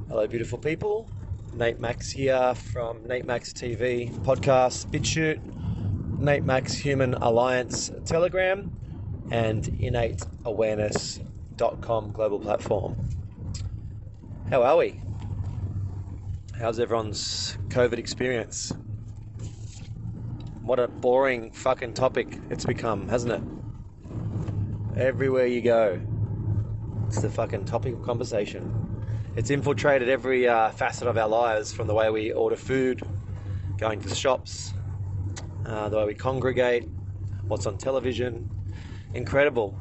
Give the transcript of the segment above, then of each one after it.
Hello, beautiful people. Nate Max here from Nate Max TV podcast, BitChute, Nate Max Human Alliance Telegram, and InnateAwareness.com global platform. How are we? How's everyone's COVID experience? What a boring fucking topic it's become, hasn't it? Everywhere you go, it's the fucking topic of conversation. It's infiltrated every facet of our lives, from the way we order food, going to shops, the way we congregate, what's on television. Incredible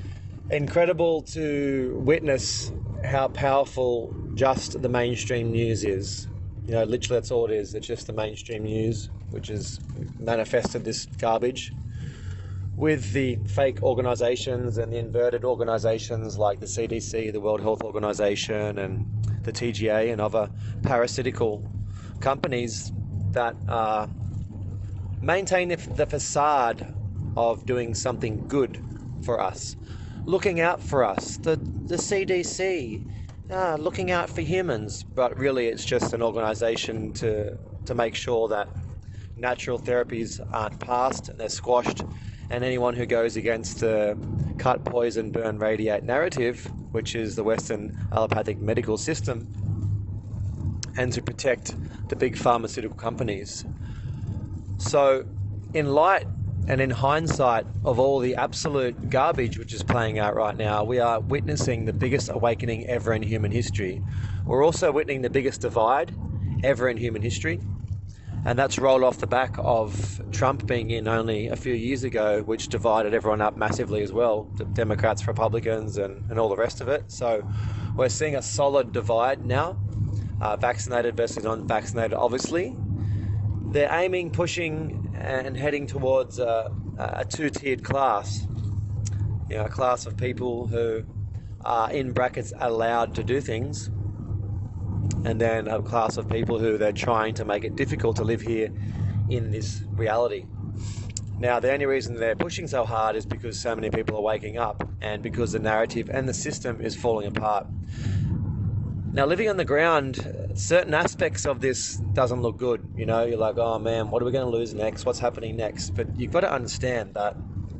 to witness how powerful just the mainstream news is. You know, literally that's all it is. It's just the mainstream news, which has manifested this garbage with the fake organisations and the inverted organisations like the CDC, the World Health Organization, and the TGA and other parasitical companies that maintain the facade of doing something good for us, looking out for us. The CDC, looking out for humans, but really it's just an organisation to make sure that natural therapies aren't passed and they're squashed. And anyone who goes against the cut, poison, burn, radiate narrative, which is the Western allopathic medical system, and to protect the big pharmaceutical companies. So, in light and in hindsight of all the absolute garbage which is playing out right now, we are witnessing the biggest awakening ever in human history. We're also witnessing the biggest divide ever in human history. And that's rolled off the back of Trump being in only a few years ago, which divided everyone up massively as well, the Democrats, Republicans, and all the rest of it. So we're seeing a solid divide now, vaccinated versus unvaccinated, obviously. They're aiming, pushing, and heading towards a two-tiered class. You know, a class of people who are, in brackets, allowed to do things, and then a class of people who they're trying to make it difficult to live here in this reality. Now, the only reason they're pushing so hard is because so many people are waking up, and because the narrative and the system is falling apart. Now, living on the ground, certain aspects of this doesn't look good. You know, you're like, oh man, what are we going to lose next? What's happening next? But you've got to understand that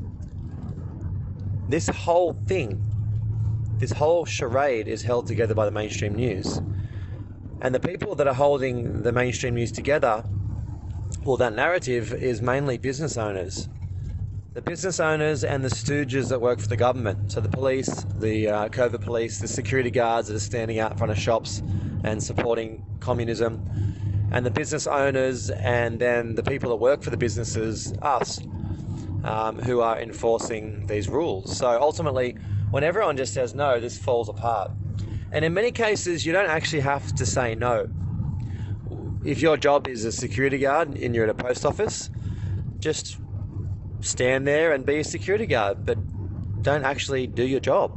this whole thing, this whole charade is held together by the mainstream news. And the people that are holding the mainstream news together, well, that narrative is mainly business owners. The business owners and the stooges that work for the government. So the police, the COVID police, the security guards that are standing out in front of shops and supporting communism. And the business owners, and then the people that work for the businesses, us, who are enforcing these rules. So ultimately, when everyone just says no, this falls apart. And in many cases, you don't actually have to say no. If your job is a security guard and you're at a post office, just stand there and be a security guard, but don't actually do your job.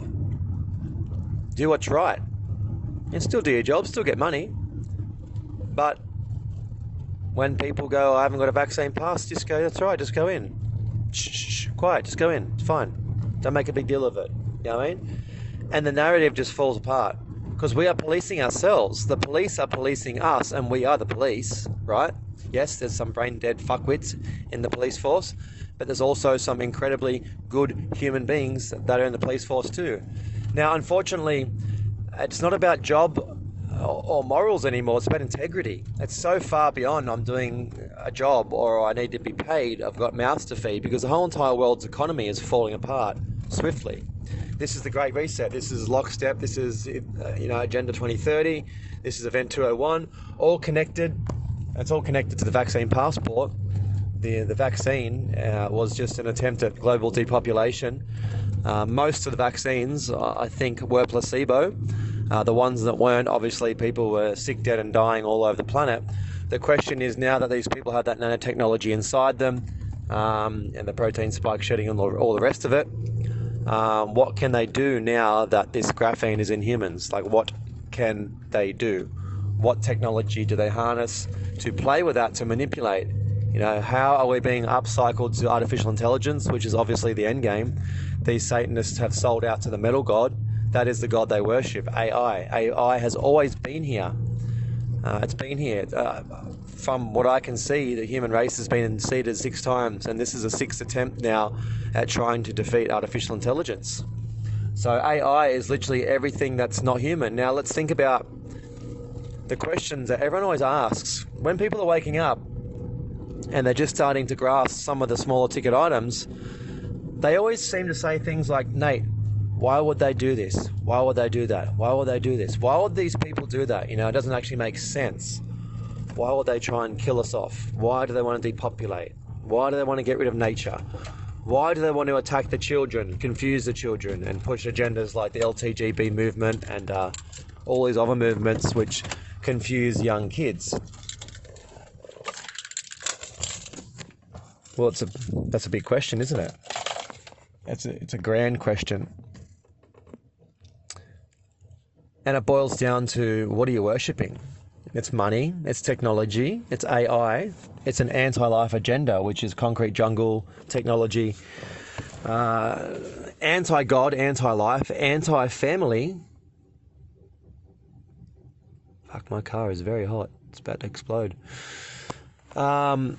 Do what's right. And still do your job, still get money. But when people go, I haven't got a vaccine pass, just go, that's right, just go in. Shh, quiet, just go in, it's fine. Don't make a big deal of it. You know what I mean? And the narrative just falls apart because we are policing ourselves. The police are policing us, and we are the police, right? Yes, there's some brain-dead fuckwits in the police force, but there's also some incredibly good human beings that are in the police force too. Now, unfortunately, it's not about job or morals anymore. It's about integrity. It's so far beyond I'm doing a job or I need to be paid. I've got mouths to feed, because the whole entire world's economy is falling apart swiftly. This is the Great Reset. This is Lockstep. This is, Agenda 2030. This is Event 201. All connected. It's all connected to the vaccine passport. The vaccine was just an attempt at global depopulation. Most of the vaccines, I think, were placebo. The ones that weren't, obviously, people were sick, dead, and dying all over the planet. The question is, now that these people have that nanotechnology inside them, and the protein spike shedding and all the rest of it, what can they do now that this graphene is in humans? Like, what can they do? What technology do they harness to play with that, to manipulate? You know, how are we being upcycled to artificial intelligence, which is obviously the end game? These Satanists have sold out to the metal god. That is the God they worship, AI. AI has always been here. It's been here. From what I can see, the human race has been seeded 6 times, and this is a 6th attempt now at trying to defeat artificial intelligence. So AI is literally everything that's not human. Now let's think about the questions that everyone always asks. When people are waking up and they're just starting to grasp some of the smaller ticket items, they always seem to say things like, Nate, why would they do this? Why would they do that? Why would they do this? Why would these people do that? You know, it doesn't actually make sense. Why would they try and kill us off? Why do they want to depopulate? Why do they want to get rid of nature? Why do they want to attack the children, confuse the children, and push agendas like the LTGB movement and all these other movements which confuse young kids? Well, that's a big question, isn't it? It's a grand question. And it boils down to, what are you worshipping? It's money, it's technology, it's AI, it's an anti-life agenda, which is concrete jungle technology, anti-God, anti-life, anti-family. Fuck, my car is very hot. It's about to explode. And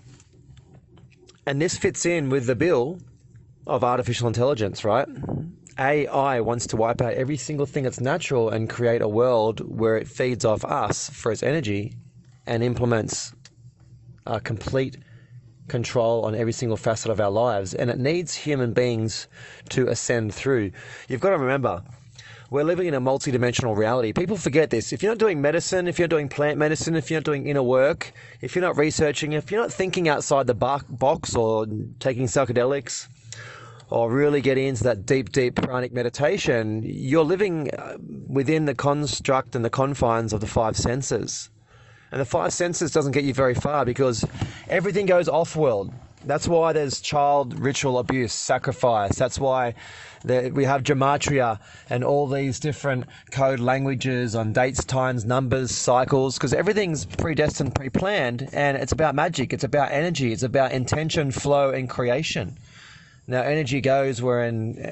this fits in with the bill of artificial intelligence, right? AI wants to wipe out every single thing that's natural and create a world where it feeds off us for its energy and implements complete control on every single facet of our lives. And it needs human beings to ascend through. You've got to remember, we're living in a multidimensional reality. People forget this. If you're not doing medicine, if you're doing plant medicine, if you're not doing inner work, if you're not researching, if you're not thinking outside the box or taking psychedelics, or really getting into that deep pranic meditation, you're living within the construct and the confines of the 5 senses. And the 5 senses doesn't get you very far because everything goes off-world. That's why there's child ritual abuse, sacrifice. That's why we have gematria and all these different code languages on dates, times, numbers, cycles, because everything's predestined, pre-planned, and it's about magic. It's about energy. It's about intention, flow, and creation. Now, energy flows where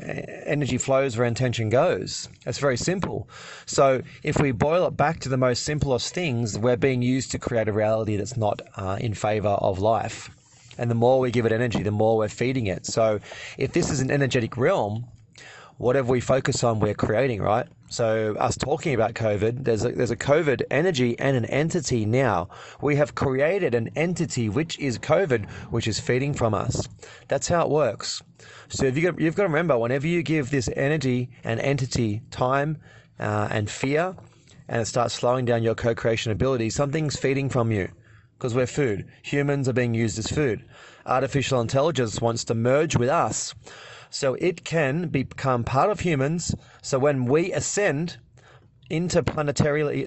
intention goes. It's very simple. So if we boil it back to the most simplest things, we're being used to create a reality that's not in favor of life. And the more we give it energy, the more we're feeding it. So if this is an energetic realm, whatever we focus on, we're creating, right? So us talking about COVID, there's a COVID energy and an entity now. We have created an entity, which is COVID, which is feeding from us. That's how it works. So you've got to remember, whenever you give this energy and entity time and fear, and it starts slowing down your co-creation ability, something's feeding from you. Because we're food. Humans are being used as food. Artificial intelligence wants to merge with us so it can become part of humans. So when we ascend into planetary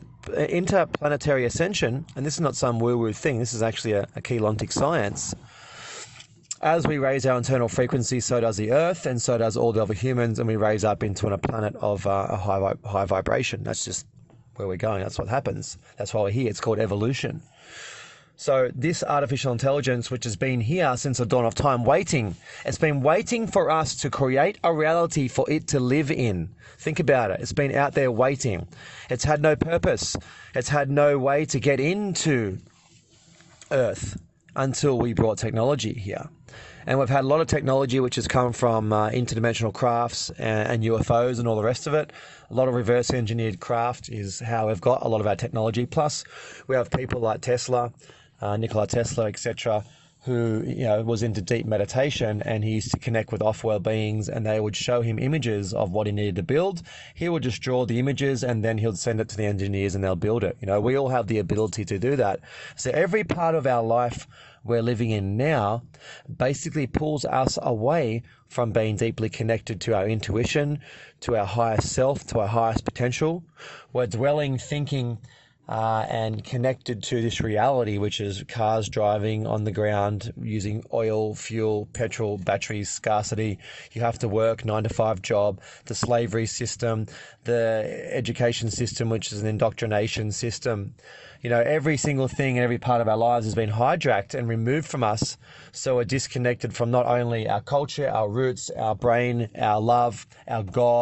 ascension, and this is not some woo-woo thing, this is actually a Keylontic science. As we raise our internal frequency, so does the Earth, and so does all the other humans, and we raise up into a planet of a high vibration. That's just where we're going. That's what happens. That's why we're here. It's called evolution. So this artificial intelligence, which has been here since the dawn of time, it's been waiting for us to create a reality for it to live in. Think about it. It's been out there waiting. It's had no purpose. It's had no way to get into Earth until we brought technology here. And we've had a lot of technology which has come from interdimensional crafts and UFOs and all the rest of it. A lot of reverse engineered craft is how we've got a lot of our technology. Plus, we have people like Tesla, Nikola Tesla, etc., who was into deep meditation, and he used to connect with off-world beings, and they would show him images of what he needed to build. He would just draw the images, and then he'll send it to the engineers, and they'll build it. We all have the ability to do that. So every part of our life we're living in now basically pulls us away from being deeply connected to our intuition, to our highest self, to our highest potential. We're dwelling, thinking, and connected to this reality, which is cars driving on the ground using oil, fuel, petrol, batteries, scarcity. You have to work 9-to-5 job, the slavery system, the education system, which is an indoctrination system. Every single thing in every part of our lives has been hijacked and removed from us. So we're disconnected from not only our culture, our roots, our brain, our love, our God,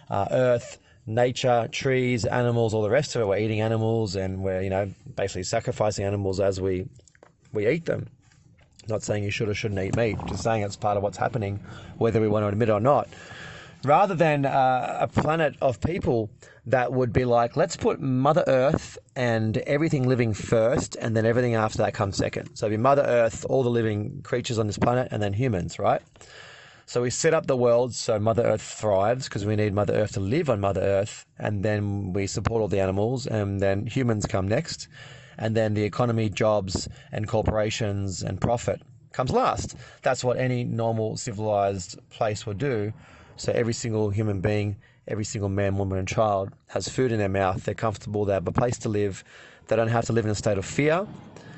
earth, nature, trees, animals, all the rest of it. We're eating animals, and we're, basically sacrificing animals as we eat them. Not saying you should or shouldn't eat meat, just saying it's part of what's happening, whether we want to admit it or not. Rather than a planet of people that would be like, let's put Mother Earth and everything living first, and then everything after that comes second. So it'd be Mother Earth, all the living creatures on this planet, and then humans, right? So we set up the world so Mother Earth thrives, because we need Mother Earth to live on Mother Earth, and then we support all the animals, and then humans come next, and then the economy, jobs, and corporations and profit comes last. That's what any normal civilized place would do. So every single human being, every single man, woman, and child has food in their mouth. They're comfortable. They have a place to live. They don't have to live in a state of fear.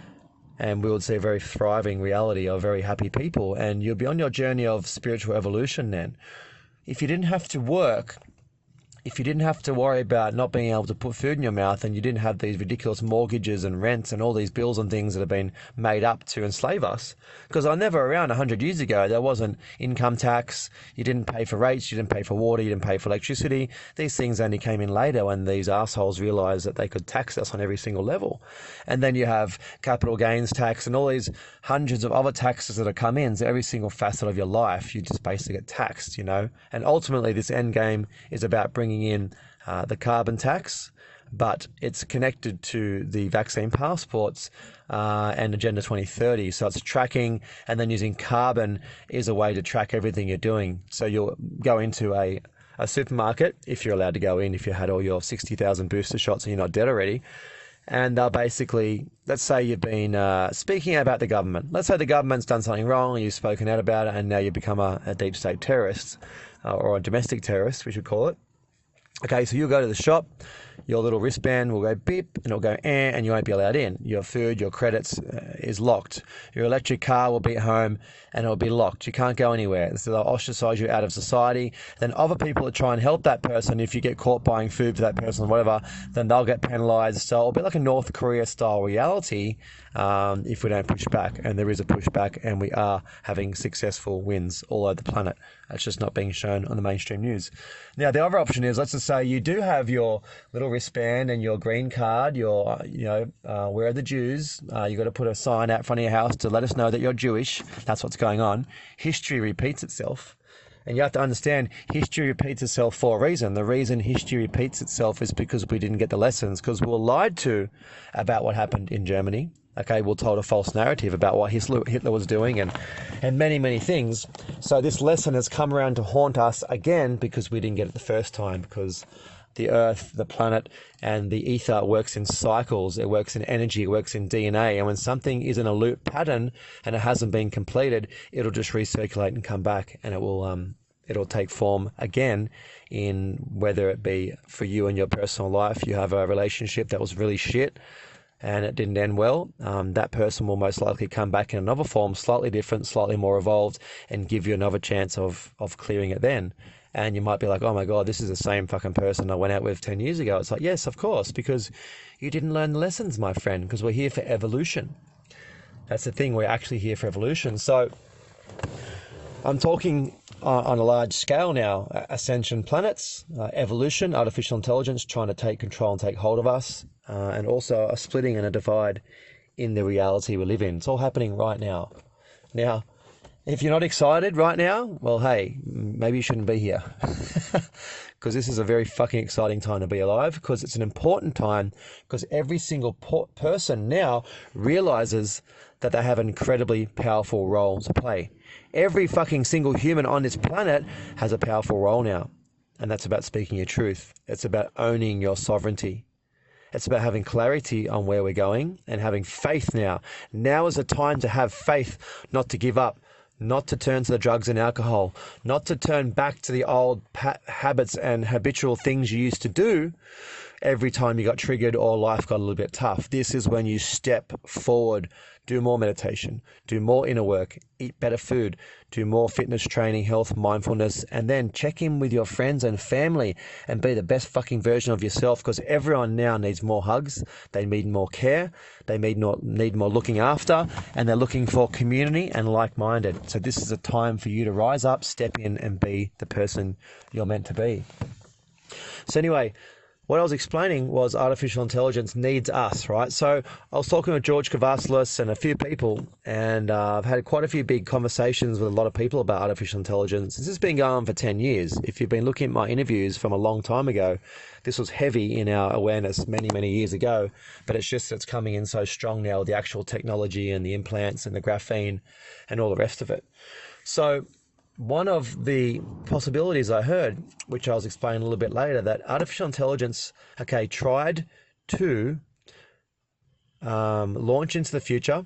And we would see a very thriving reality of very happy people. And you'll be on your journey of spiritual evolution then. If you didn't have to work, if you didn't have to worry about not being able to put food in your mouth, and you didn't have these ridiculous mortgages and rents and all these bills and things that have been made up to enslave us, because I never around 100 years ago, there wasn't income tax, you didn't pay for rates, you didn't pay for water, you didn't pay for electricity. These things only came in later when these assholes realised that they could tax us on every single level. And then you have capital gains tax and all these hundreds of other taxes that have come in. So every single facet of your life, you just basically get taxed, And ultimately this end game is about bringing in the carbon tax, but it's connected to the vaccine passports and Agenda 2030. So it's tracking, and then using carbon is a way to track everything you're doing. So you'll go into a supermarket, if you're allowed to go in, if you had all your 60,000 booster shots and you're not dead already, and they'll basically, let's say you've been speaking about the government. Let's say the government's done something wrong and you've spoken out about it, and now you become a deep state terrorist or a domestic terrorist, we should call it. Okay, so you'll go to the shop, your little wristband will go beep, and it'll go and you won't be allowed in. Your food, your credits is locked. Your electric car will be at home and it'll be locked. You can't go anywhere. So they'll ostracize you out of society. Then other people that try and help that person, if you get caught buying food for that person or whatever, then they'll get penalized. So it'll be like a North Korea style reality if we don't push back. And there is a pushback, and we are having successful wins all over the planet. It's just not being shown on the mainstream news. Now, the other option is, let's just say you do have your little wristband and your green card, your, where are the Jews? You got to put a sign out front of your house to let us know that you're Jewish. That's what's going on. History repeats itself. And you have to understand, history repeats itself for a reason. The reason history repeats itself is because we didn't get the lessons, because we were lied to about what happened in Germany. Okay, we're told a false narrative about what Hitler was doing and many, many things. So this lesson has come around to haunt us again because we didn't get it the first time, because the earth, the planet, and the ether works in cycles. It works in energy. It works in DNA. And when something is in a loop pattern and it hasn't been completed, it'll just recirculate and come back, and it'll take form again, in whether it be for you in your personal life. You have a relationship that was really shit and it didn't end well. That person will most likely come back in another form, slightly different, slightly more evolved, and give you another chance of clearing it then. And you might be like, oh my God, this is the same fucking person I went out with 10 years ago. It's like, yes, of course, because you didn't learn the lessons, my friend, because we're here for evolution. That's the thing, we're actually here for evolution. So I'm talking on a large scale now, ascension planets, evolution, artificial intelligence trying to take control and take hold of us, and also a splitting and a divide in the reality we live in. It's all happening right now. Now, if you're not excited right now, well, hey, maybe you shouldn't be here. Because this is a very fucking exciting time to be alive, because it's an important time, because every single person now realizes that they have an incredibly powerful role to play. Every fucking single human on this planet has a powerful role now. And that's about speaking your truth. It's about owning your sovereignty. It's about having clarity on where we're going and having faith now. Now is the time to have faith, not to give up, not to turn to the drugs and alcohol, not to turn back to the old habits and habitual things you used to do every time you got triggered or life got a little bit tough. This is when you step forward, do more meditation, do more inner work, eat better food, do more fitness training, health, mindfulness, and then check in with your friends and family and be the best fucking version of yourself, because everyone now needs more hugs, they need more care, they need more looking after, and they're looking for community and like-minded. So this is a time for you to rise up, step in, and be the person you're meant to be. So anyway, what I was explaining was artificial intelligence needs us, right? So I was talking with George Kavasilis and a few people, and I've had quite a few big conversations with a lot of people about artificial intelligence. This has been going on for 10 years. If you've been looking at my interviews from a long time ago, this was heavy in our awareness many, many years ago, but it's coming in so strong now with the actual technology and the implants and the graphene and all the rest of it. So one of the possibilities I heard, which I was explaining a little bit later, that artificial intelligence, tried to launch into the future.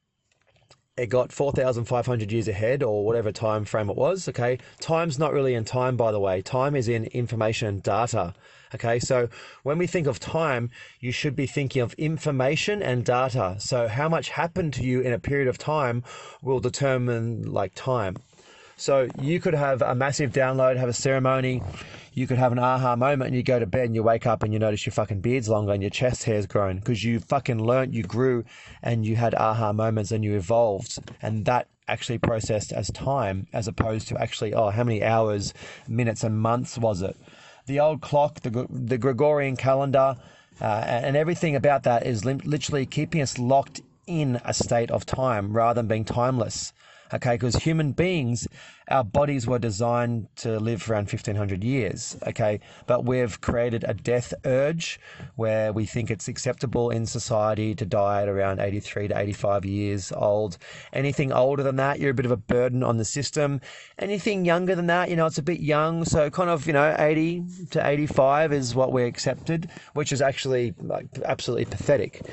It got 4,500 years ahead, or whatever time frame it was. Okay, time's not really in time, by the way. Time is in information and data. Okay, so when we think of time, you should be thinking of information and data. So how much happened to you in a period of time will determine like time. So you could have a massive download, have a ceremony, you could have an aha moment, and you go to bed and you wake up and you notice your fucking beard's longer and your chest hair's grown because you fucking learnt, you grew, and you had aha moments and you evolved. And that actually processed as time, as opposed to actually, how many hours, minutes and months was it? The old clock, the Gregorian calendar, and everything about that is literally keeping us locked in a state of time rather than being timeless. Okay, because human beings, our bodies were designed to live for around 1,500 years, okay? But we've created a death urge where we think it's acceptable in society to die at around 83 to 85 years old. Anything older than that, you're a bit of a burden on the system. Anything younger than that, it's a bit young. So kind of, 80 to 85 is what we're accepted, which is actually like absolutely pathetic.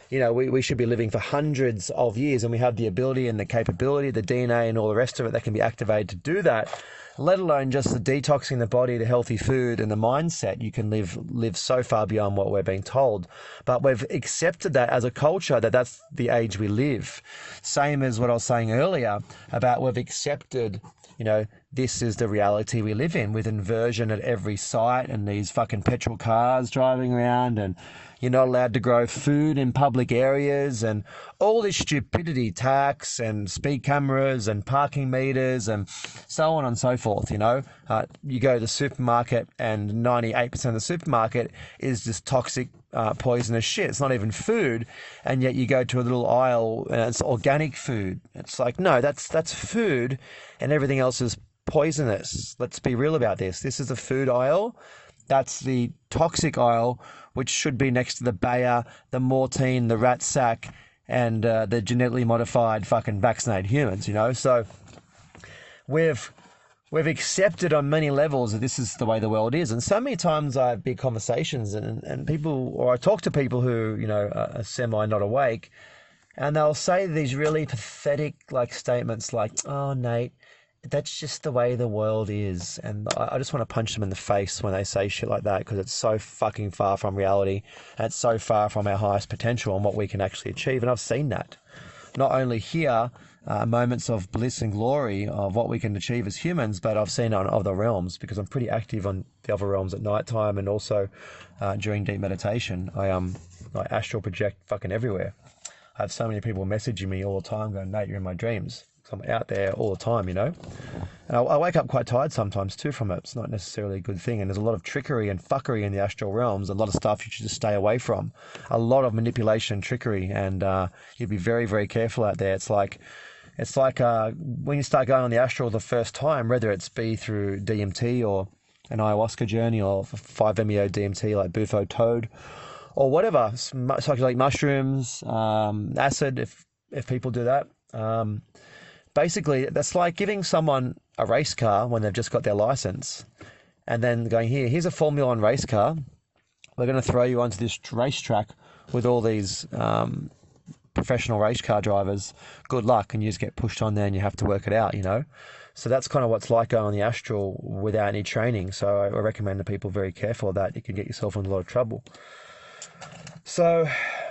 We should be living for hundreds of years, and we have the ability and the capability, the DNA and all the rest of it that can be activated to do that, let alone just the detoxing the body, the healthy food and the mindset. You can live so far beyond what we're being told. But we've accepted that as a culture, that's the age we live. Same as what I was saying earlier about we've accepted, this is the reality we live in, with inversion at every site and these fucking petrol cars driving around, and you're not allowed to grow food in public areas, and all this stupidity, tax and speed cameras and parking meters and so on and so forth. You go to the supermarket and 98% of the supermarket is just toxic, poisonous shit. It's not even food, and yet you go to a little aisle and it's organic food. It's like, no, that's food, and everything else is poisonous. Let's be real about this. This is the food aisle. That's the toxic aisle, which should be next to the Bayer, the Mortein, the rat sack, and the genetically modified fucking vaccinated humans. So we've accepted on many levels that this is the way the world is. And so many times I have big conversations and people, or I talk to people who, are semi not awake, and they'll say these really pathetic statements like, "Oh, Nate, that's just the way the world is." And I just want to punch them in the face when they say shit like that, because it's so fucking far from reality, and it's so far from our highest potential and what we can actually achieve. And I've seen that. Not only here, moments of bliss and glory of what we can achieve as humans, but I've seen it on other realms, because I'm pretty active on the other realms at night time, and also during deep meditation. I astral project fucking everywhere. I have so many people messaging me all the time going, "Nate, you're in my dreams." I'm out there all the time, And I wake up quite tired sometimes too from it. It's not necessarily a good thing. And there's a lot of trickery and fuckery in the astral realms. A lot of stuff you should just stay away from. A lot of manipulation and trickery. And you'd be very, very careful out there. It's like when you start going on the astral the first time, whether it's be through DMT or an ayahuasca journey or 5-MeO DMT like Bufo Toad or whatever, psychedelic mushrooms, acid, if people do that. Basically, that's like giving someone a race car when they've just got their license and then going, here's a Formula One race car. We're going to throw you onto this racetrack with all these professional race car drivers. Good luck. And you just get pushed on there and you have to work it out, So that's kind of what's like going on the astral without any training. So I recommend that people very careful of that. You can get yourself in a lot of trouble. So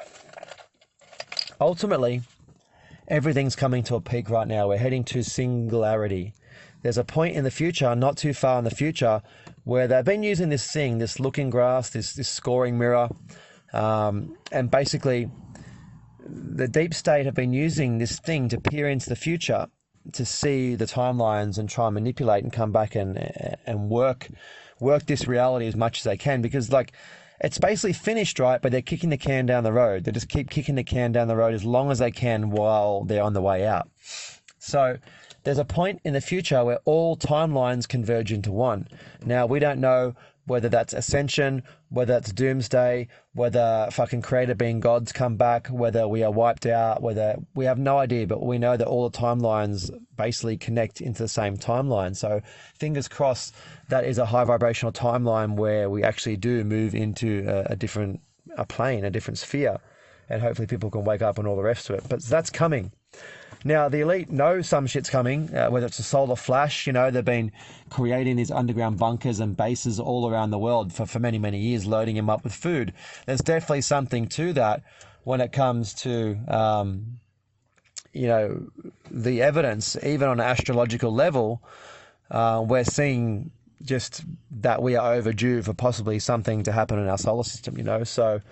ultimately, everything's coming to a peak right now. We're heading to singularity. There's a point in the future, not too far in the future, where they've been using this thing, this looking glass, this scoring mirror, and basically the deep state have been using this thing to peer into the future to see the timelines and try and manipulate and come back and work work this reality as much as they can, because like it's basically finished, right? But they're kicking the can down the road. They just keep kicking the can down the road as long as they can while they're on the way out. So there's a point in the future where all timelines converge into one. Now, we don't know whether that's ascension, whether that's doomsday, whether fucking creator being gods come back, whether we are wiped out, whether we have no idea, but we know that all the timelines basically connect into the same timeline. So fingers crossed that is a high vibrational timeline where we actually do move into a different plane, a different sphere, and hopefully people can wake up and all the rest of it. But that's coming. Now, the elite know some shit's coming, whether it's a solar flash. You know, they've been creating these underground bunkers and bases all around the world for many, many years, loading them up with food. There's definitely something to that when it comes to, you know, the evidence. Even on an astrological level, we're seeing just that we are overdue for possibly something to happen in our solar system, you know. So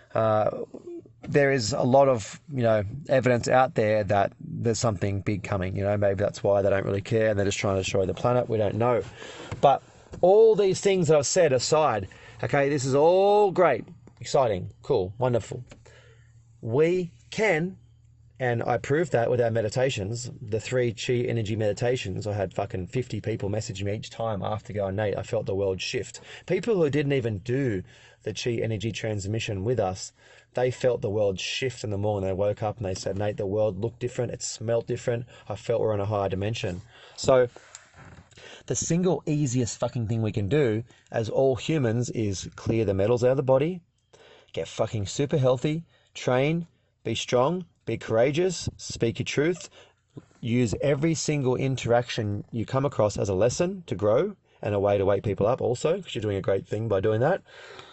there is a lot of, you know, evidence out there that there's something big coming. You know, maybe that's why they don't really care and they're just trying to destroy the planet. We don't know. But all these things that I've said aside, okay, this is all great, exciting, cool, wonderful. We can, and I proved that with our meditations, the 3 chi energy meditations. I had fucking 50 people message me each time after going, Nate, I felt the world shift. People who didn't even do the chi energy transmission with us, they felt the world shift in the morning. They woke up and they said, Nate, the world looked different. It smelled different. I felt we're in a higher dimension. So the single easiest fucking thing we can do as all humans is clear the metals out of the body, get fucking super healthy, train, be strong, be courageous, speak your truth, use every single interaction you come across as a lesson to grow and a way to wake people up also, because you're doing a great thing by doing that.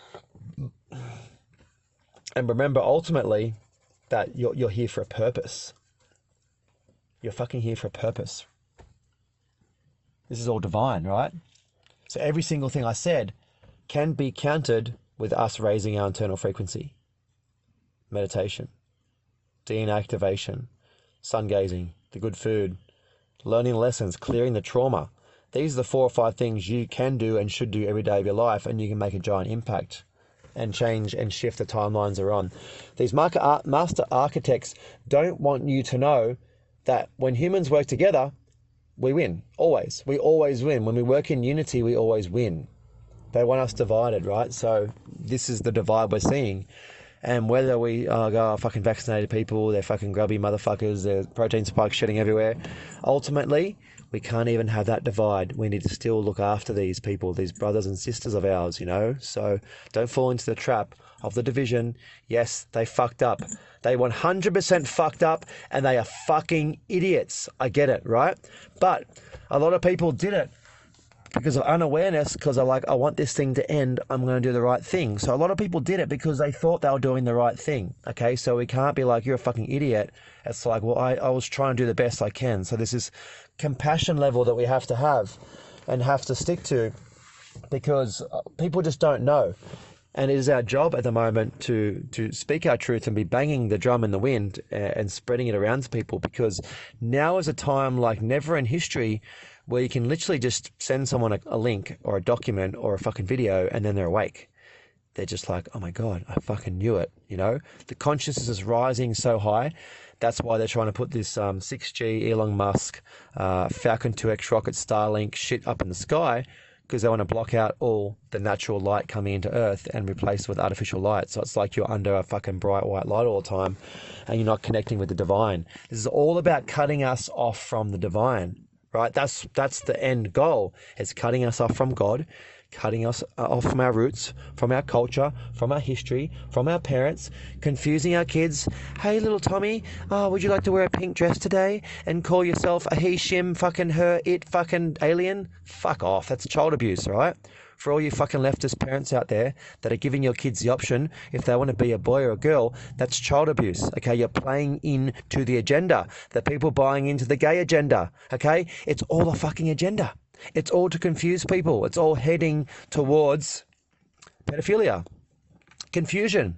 And remember, ultimately, that you're here for a purpose. You're fucking here for a purpose. This is all divine, right? So every single thing I said can be countered with us raising our internal frequency. Meditation, DNA activation, sun gazing, the good food, learning lessons, clearing the trauma. These are the 4 or 5 things you can do and should do every day of your life, and you can make a giant impact and change and shift the timelines are on. These master architects don't want you to know that when humans work together, we win, always. We always win. When we work in unity, we always win. They want us divided, right? So this is the divide we're seeing. And whether we go, fucking vaccinated people, they're fucking grubby motherfuckers, there's protein spikes shedding everywhere, ultimately, we can't even have that divide. We need to still look after these people, these brothers and sisters of ours, you know? So don't fall into the trap of the division. Yes, they fucked up. They 100% fucked up, and they are fucking idiots. I get it, right? But a lot of people did it because of unawareness, because they're like, I want this thing to end, I'm going to do the right thing. So a lot of people did it because they thought they were doing the right thing, okay? So we can't be like, you're a fucking idiot. It's like, well, I was trying to do the best I can. So this is compassion level that we have to have and have to stick to, because people just don't know. And it is our job at the moment to speak our truth and be banging the drum in the wind and spreading it around to people, because now is a time like never in history where you can literally just send someone a link or a document or a fucking video and then they're awake. They're just like, oh my God, I fucking knew it, you know? The consciousness is rising so high. That's why they're trying to put this 6G, Elon Musk, Falcon 2X rocket, Starlink shit up in the sky, because they want to block out all the natural light coming into Earth and replace it with artificial light. So it's like you're under a fucking bright white light all the time and you're not connecting with the divine. This is all about cutting us off from the divine, right? That's the end goal. It's cutting us off from God, cutting us off from our roots, from our culture, from our history, from our parents, confusing our kids. Hey, little Tommy, would you like to wear a pink dress today and call yourself a he, shim, fucking her, it, fucking alien? Fuck off. That's child abuse, all right? For all you fucking leftist parents out there that are giving your kids the option if they want to be a boy or a girl, that's child abuse, okay? You're playing into the agenda. The people buying into the gay agenda, okay? It's all a fucking agenda. It's all to confuse people. It's all heading towards pedophilia, confusion,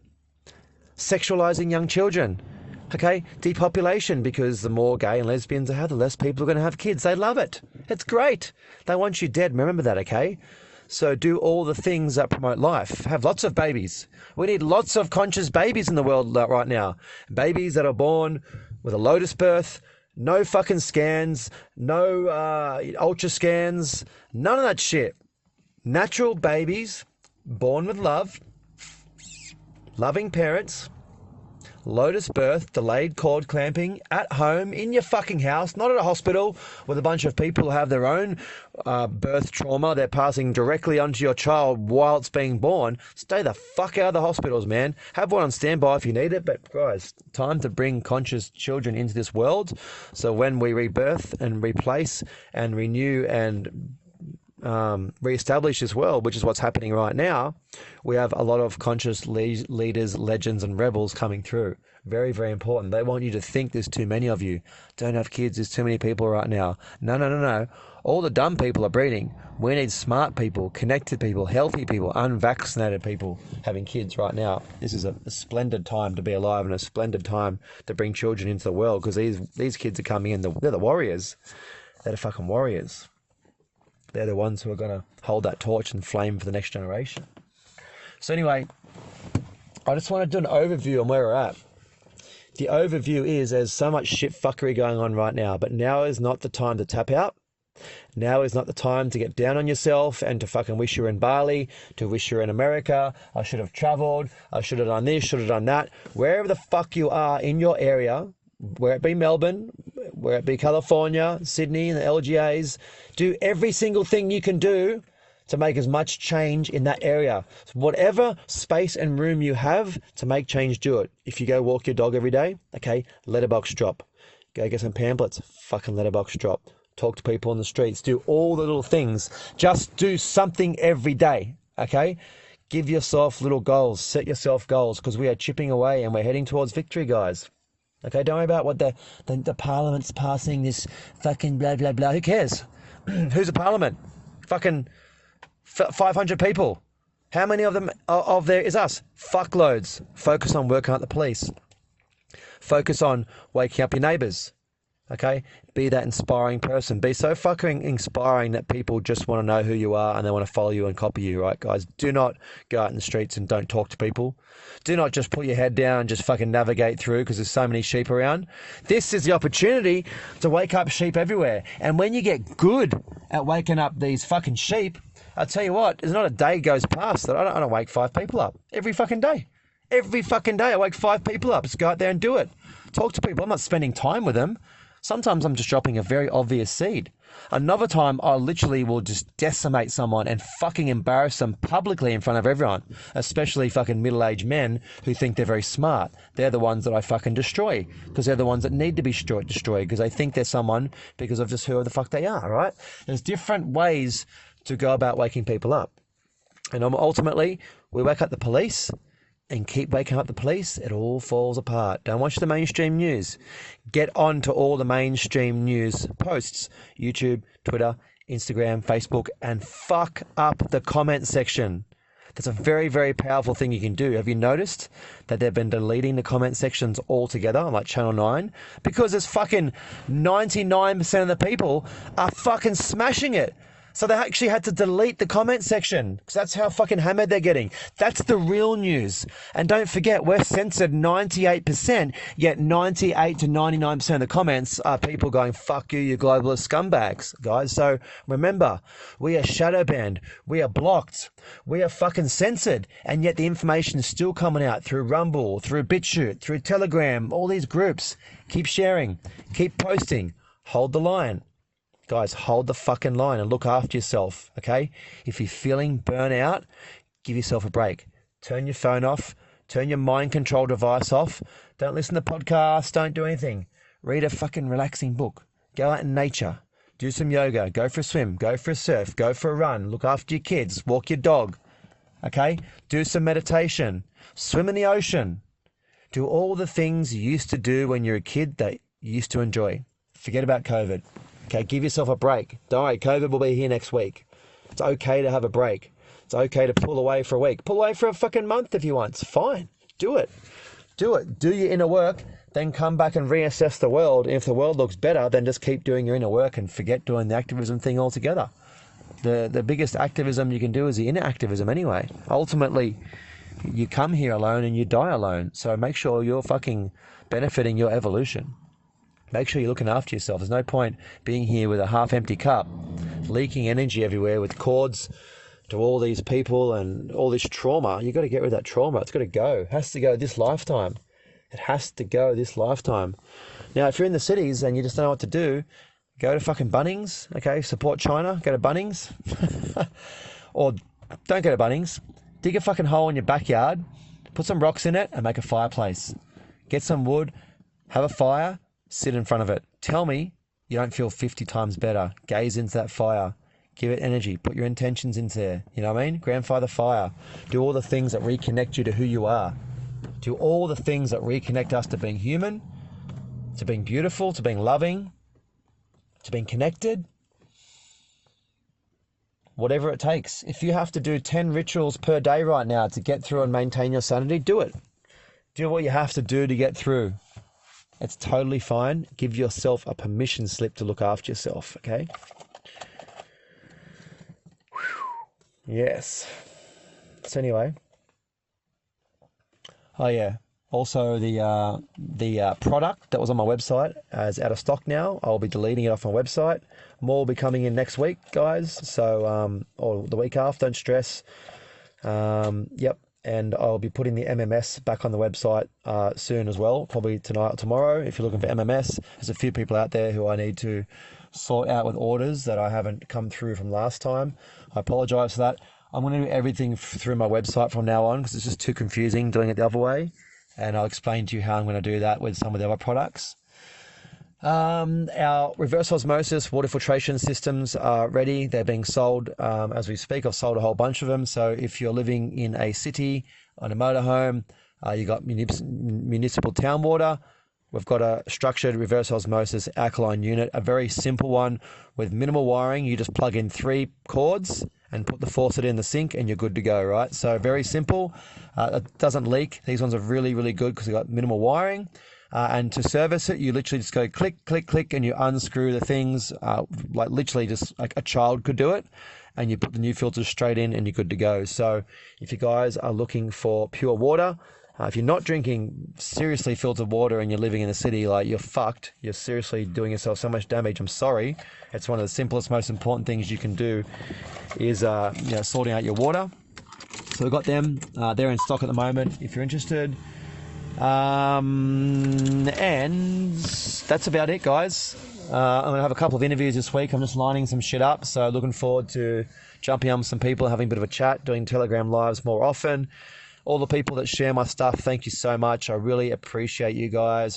sexualizing young children, okay? Depopulation, because the more gay and lesbians they have, the less people are going to have kids. They love it. It's great. They want you dead. Remember that, okay? So do all the things that promote life. Have lots of babies. We need lots of conscious babies in the world right now. Babies that are born with a lotus birth, no fucking scans, no ultra scans, none of that shit. Natural babies, born with love, loving parents, lotus birth, delayed cord clamping, at home, in your fucking house, not at a hospital with a bunch of people who have their own birth trauma they're passing directly onto your child while it's being born. Stay the fuck out of the hospitals, man. Have one on standby if you need it, but guys, time to bring conscious children into this world, so when we rebirth and replace and renew and re-establish this world, which is what's happening right now, we have a lot of conscious leaders, legends and rebels coming through. Very, very important. They want you to think there's too many of you. Don't have kids, there's too many people right now. No. All the dumb people are breeding. We need smart people, connected people, healthy people, unvaccinated people having kids right now. This is a splendid time to be alive and a splendid time to bring children into the world, because these kids are coming in, they're the warriors. They're the fucking warriors. They're the ones who are going to hold that torch and flame for the next generation. So anyway, I just want to do an overview on where we're at. The overview is there's so much shit fuckery going on right now, but now is not the time to tap out. Now is not the time to get down on yourself and to fucking wish you're in Bali, to wish you're in America. I should have traveled. I should have done this, should have done that. Wherever the fuck you are in your area, where it be Melbourne, where it be California, Sydney, and the LGAs, do every single thing you can do to make as much change in that area. So whatever space and room you have to make change, do it. If you go walk your dog every day, okay, letterbox drop. Go get some pamphlets, fucking letterbox drop. Talk to people on the streets, do all the little things. Just do something every day, okay? Give yourself little goals, set yourself goals, because we are chipping away and we're heading towards victory, guys. Okay, don't worry about what the Parliament's passing this fucking blah, blah, blah. Who cares? Who's the Parliament? Fucking 500 people. How many of them of there is us? Fuckloads. Focus on working out the police. Focus on waking up your neighbours. Okay? Be that inspiring person. Be so fucking inspiring that people just want to know who you are and they want to follow you and copy you, right, guys? Do not go out in the streets and don't talk to people. Do not just put your head down and just fucking navigate through because there's so many sheep around. This is the opportunity to wake up sheep everywhere. And when you get good at waking up these fucking sheep, I'll tell you what, there's not a day goes past that I don't wake 5 people up. Every fucking day. Every fucking day I wake 5 people up. Just go out there and do it. Talk to people. I'm not spending time with them. Sometimes I'm just dropping a very obvious seed. Another time I literally will just decimate someone and fucking embarrass them publicly in front of everyone, especially fucking middle-aged men who think they're very smart. They're the ones that I fucking destroy because they're the ones that need to be destroyed because they think they're someone because of just who the fuck they are, right? There's different ways to go about waking people up. And ultimately, we wake up the police and keep waking up the police, it all falls apart. Don't watch the mainstream news. Get on to all the mainstream news posts, YouTube, Twitter, Instagram, Facebook, and fuck up the comment section. That's a very, very powerful thing you can do. Have you noticed that they've been deleting the comment sections altogether on like Channel 9? Because there's fucking 99% of the people are fucking smashing it. So they actually had to delete the comment section because that's how fucking hammered they're getting. That's the real news. And don't forget, we're censored 98%, yet 98 to 99% of the comments are people going, fuck you, you globalist scumbags, guys. So remember, we are shadow banned. We are blocked. We are fucking censored. And yet the information is still coming out through Rumble, through BitChute, through Telegram, all these groups. Keep sharing. Keep posting. Hold the line. Guys, hold the fucking line and look after yourself, okay? If you're feeling burnout, give yourself a break. Turn your phone off. Turn your mind control device off. Don't listen to podcasts. Don't do anything. Read a fucking relaxing book. Go out in nature. Do some yoga. Go for a swim. Go for a surf. Go for a run. Look after your kids. Walk your dog, okay? Do some meditation. Swim in the ocean. Do all the things you used to do when you were a kid that you used to enjoy. Forget about COVID. Okay, give yourself a break. Don't worry, COVID will be here next week. It's okay to have a break. It's okay to pull away for a week. Pull away for a fucking month if you want. It's fine. Do it. Do it. Do your inner work, then come back and reassess the world. And if the world looks better, then just keep doing your inner work and forget doing the activism thing altogether. The biggest activism you can do is the inner activism anyway. Ultimately, you come here alone and you die alone. So make sure you're fucking benefiting your evolution. Make sure you're looking after yourself. There's no point being here with a half-empty cup, leaking energy everywhere with cords to all these people and all this trauma. You've got to get rid of that trauma. It's got to go. It has to go this lifetime. It has to go this lifetime. Now, if you're in the cities and you just don't know what to do, go to fucking Bunnings, okay? Support China. Go to Bunnings. Or don't go to Bunnings. Dig a fucking hole in your backyard, put some rocks in it and make a fireplace. Get some wood, have a fire, sit in front of it. Tell me you don't feel 50 times better. Gaze into that fire. Give it energy. Put your intentions into there. You know what I mean? Grandfather fire. Do all the things that reconnect you to who you are. Do all the things that reconnect us to being human, to being beautiful, to being loving, to being connected. Whatever it takes. If you have to do 10 rituals per day right now to get through and maintain your sanity, do it. Do what you have to do to get through. It's totally fine. Give yourself a permission slip to look after yourself, okay? Yes. So anyway. Oh yeah. Also the product that was on my website is out of stock now. I'll be deleting it off my website. More will be coming in next week, guys. So or the week after. Don't stress. Yep. And I'll be putting the MMS back on the website soon as well. Probably tonight or tomorrow. If you're looking for MMS, there's a few people out there who I need to sort out with orders that I haven't come through from last time. I apologize for that. I'm going to do everything through my website from now on because it's just too confusing doing it the other way. And I'll explain to you how I'm going to do that with some of the other products. Our reverse osmosis water filtration systems are ready. They're being sold as we speak. I've sold a whole bunch of them. So if you're living in a city, on a motorhome, you got municipal town water. We've got a structured reverse osmosis alkaline unit, a very simple one with minimal wiring. You just plug in 3 cords and put the faucet in the sink and you're good to go, right? So very simple. It doesn't leak. These ones are really, really good because they've got minimal wiring. And to service it, you literally just go click, click, click, and you unscrew the things, like literally just like a child could do it. And you put the new filters straight in and you're good to go. So if you guys are looking for pure water, if you're not drinking seriously filtered water and you're living in the city, like you're fucked. You're seriously doing yourself so much damage. I'm sorry. It's one of the simplest, most important things you can do is sorting out your water. So we've got them. They're in stock at the moment if you're interested. And that's about it, guys. I'm going to have a couple of interviews this week. I'm just lining some shit up. So looking forward to jumping on with some people, having a bit of a chat, doing Telegram lives more often. All the people that share my stuff, thank you so much. I really appreciate you guys.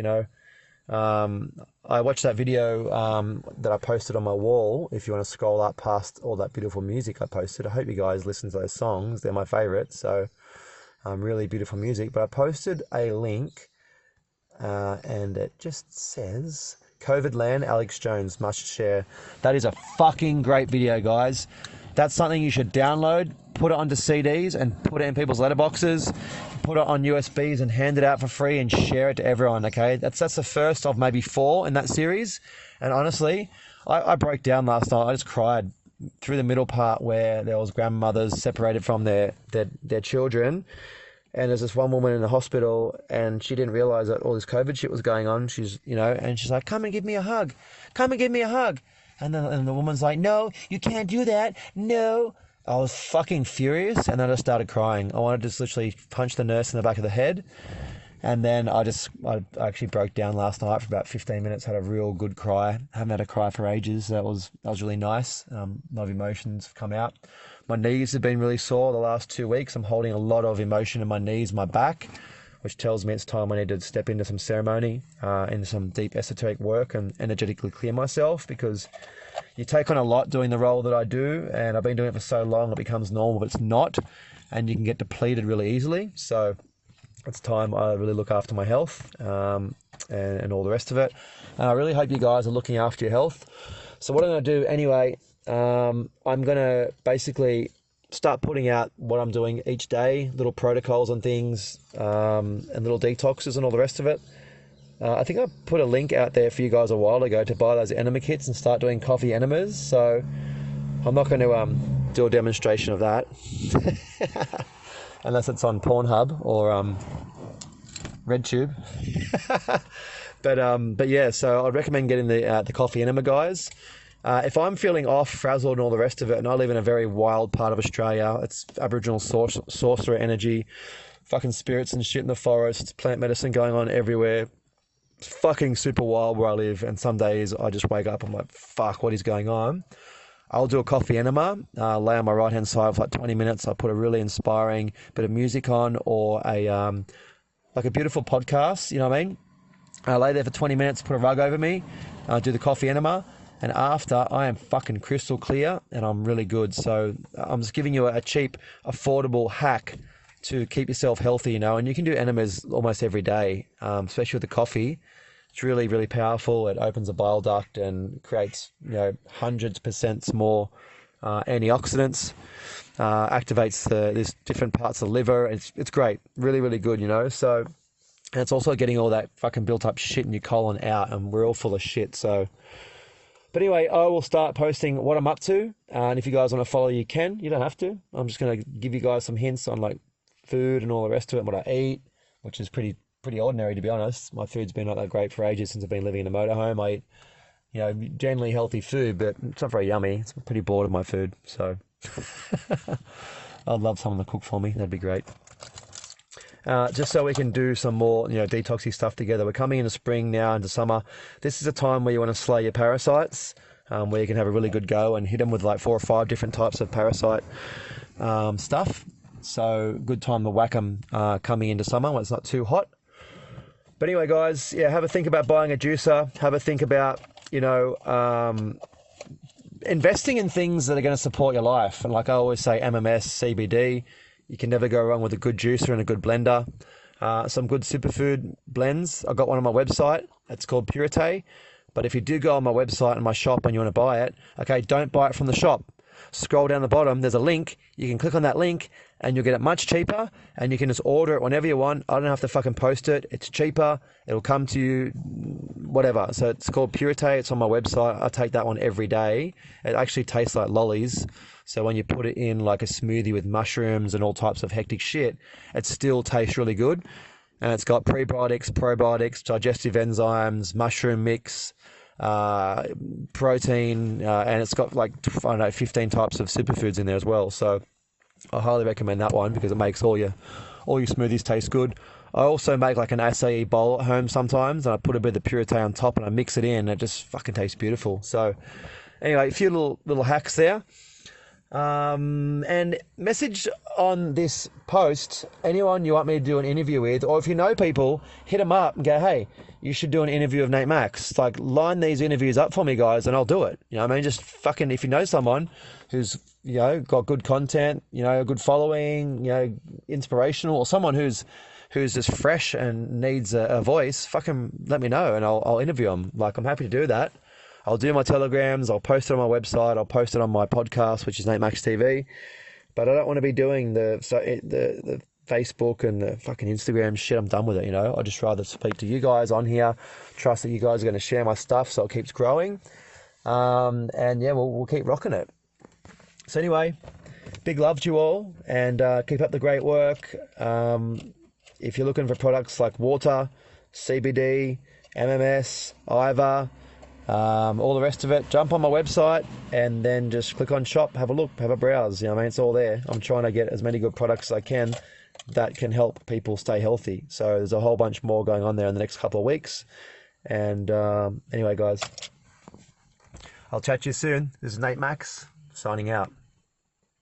I watched that video that I posted on my wall. If you want to scroll up past all that beautiful music I posted, I hope you guys listen to those songs. They're my favorites. So really beautiful music. But I posted a link and it just says, COVID Land, Alex Jones, must share. That is a fucking great video, guys. That's something you should download, put it onto CDs and put it in people's letterboxes, put it on USBs and hand it out for free and share it to everyone, okay? That's the first of maybe 4 in that series. And honestly, I broke down last night. I just cried through the middle part where there was grandmothers separated from their children. And there's this one woman in the hospital and she didn't realize that all this COVID shit was going on. She's like, come and give me a hug. Come and give me a hug. And the woman's like, no, you can't do that. No. I was fucking furious and then I started crying. I wanted to just literally punch the nurse in the back of the head. And then I actually broke down last night for about 15 minutes, had a real good cry. I haven't had a cry for ages. That was really nice. A lot of emotions have come out. My knees have been really sore the last 2 weeks. I'm holding a lot of emotion in my knees, my back, which tells me it's time I need to step into some ceremony, into some deep esoteric work and energetically clear myself, because you take on a lot doing the role that I do, and I've been doing it for so long it becomes normal, but it's not, and you can get depleted really easily. So it's time I really look after my health and all the rest of it. And I really hope you guys are looking after your health. So what I'm going to do anyway, I'm going to basically start putting out what I'm doing each day, little protocols on things, and little detoxes and all the rest of it. I think I put a link out there for you guys a while ago to buy those enema kits and start doing coffee enemas. So I'm not going to do a demonstration of that unless it's on Pornhub or RedTube. But yeah, so I'd recommend getting the coffee enema, guys. If I'm feeling off, frazzled, and all the rest of it, and I live in a very wild part of Australia, it's Aboriginal sorcerer energy, fucking spirits and shit in the forest, plant medicine going on everywhere. It's fucking super wild where I live, and some days I just wake up, I'm like, fuck, what is going on? I'll do a coffee enema, lay on my right-hand side for like 20 minutes. I put a really inspiring bit of music on, or like a beautiful podcast, you know what I mean? I lay there for 20 minutes, put a rug over me, do the coffee enema, and after, I am fucking crystal clear, and I'm really good. So I'm just giving you a cheap, affordable hack to keep yourself healthy, you know, and you can do enemas almost every day, especially with the coffee. It's really, really powerful. It opens a bile duct and creates, you know, hundreds % more antioxidants, activates these different parts of the liver. It's great. Really, really good, you know. So, and it's also getting all that fucking built up shit in your colon out, and we're all full of shit. So, but anyway, I will start posting what I'm up to. And if you guys want to follow, you can. You don't have to. I'm just going to give you guys some hints on like food and all the rest of it, and what I eat, which is pretty ordinary, to be honest. My food's been not that great for ages since I've been living in a motorhome. I eat, you know, generally healthy food, but it's not very yummy. It's pretty bored of my food, so I'd love someone to cook for me. That'd be great. Just so we can do some more, you know, detoxy stuff together. We're coming into spring now, into summer. This is a time where you want to slay your parasites, where you can have a really good go and hit them with like 4 or 5 different types of parasite stuff. So good time to whack them coming into summer when it's not too hot. But anyway, guys, yeah, have a think about buying a juicer. Have a think about, you know, investing in things that are going to support your life. And like I always say, MMS, CBD, you can never go wrong with a good juicer and a good blender. Some good superfood blends. I've got one on my website. It's called Purite. But if you do go on my website and my shop and you want to buy it, okay, don't buy it from the shop. Scroll down the bottom, there's a link. You can click on that link and you'll get it much cheaper, and you can just order it whenever you want. I don't have to fucking post it. It's cheaper. It'll come to you, whatever. So it's called Purite. It's on my website. I take that one every day. It actually tastes like lollies. So when you put it in like a smoothie with mushrooms and all types of hectic shit, it still tastes really good. And it's got prebiotics, probiotics, digestive enzymes, mushroom mix, protein, and it's got like, I don't know, 15 types of superfoods in there as well. So I highly recommend that one because it makes all your smoothies taste good. I also make like an acai bowl at home sometimes, and I put a bit of the Purite on top and I mix it in, and it just fucking tastes beautiful. So anyway, a few little hacks there. And message on this post anyone you want me to do an interview with, or if you know people, hit them up and go, hey, you should do an interview of Nate Max. Like, line these interviews up for me, guys, and I'll do it. You know what I mean? Just fucking, if you know someone who's, you know, got good content, you know, a good following, you know, inspirational, or someone who's just fresh and needs a voice, fucking let me know and I'll interview them. Like, I'm happy to do that. I'll do my telegrams, I'll post it on my website, I'll post it on my podcast, which is Nate Max TV. But I don't want to be doing the Facebook and the fucking Instagram shit. I'm done with it, you know. I'd just rather speak to you guys on here, trust that you guys are going to share my stuff so it keeps growing. And yeah, we'll keep rocking it. So anyway, big love to you all, and keep up the great work. If you're looking for products like water, CBD, MMS, Iva, all the rest of it, jump on my website and then just click on shop, have a look, have a browse. You know what I mean? It's all there. I'm trying to get as many good products as I can that can help people stay healthy. So there's a whole bunch more going on there in the next couple of weeks. And anyway, guys, I'll chat to you soon. This is Nate Max signing out.